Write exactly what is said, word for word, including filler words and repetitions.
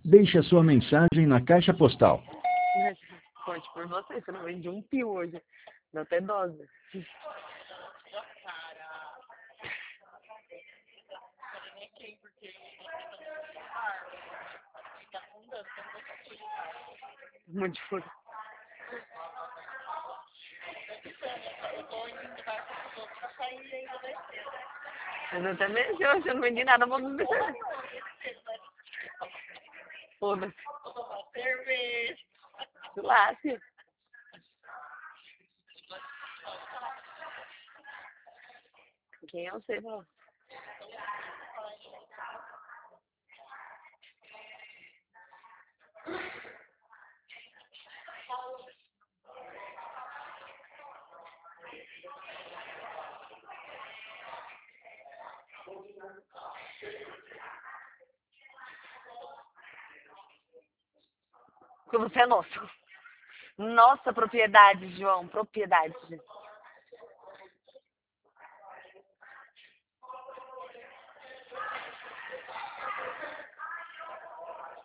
Deixe a sua mensagem na caixa postal. Conte por você, você não vende um pio hoje. Dá até dose. Muito furo. Mas eu também, se eu, se eu não vendi nada, eu vou beber. Foda-se. Cerveja. Lasque. Quem é você, não? Porque você é nosso. Nossa propriedade, João. Propriedade.